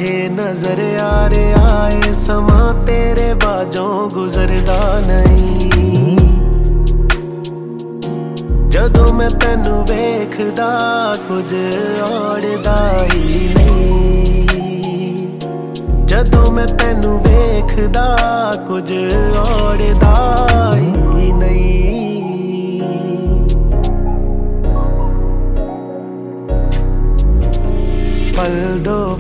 राहे नजर आ रहा है समा तेरे बाजों गुजरदा नहीं। जदों मैं तैनू वेखदा कुछ औड़दा ही नहीं। जदों मैं तैनू वेखदा कुछ औड़दा ही नहीं।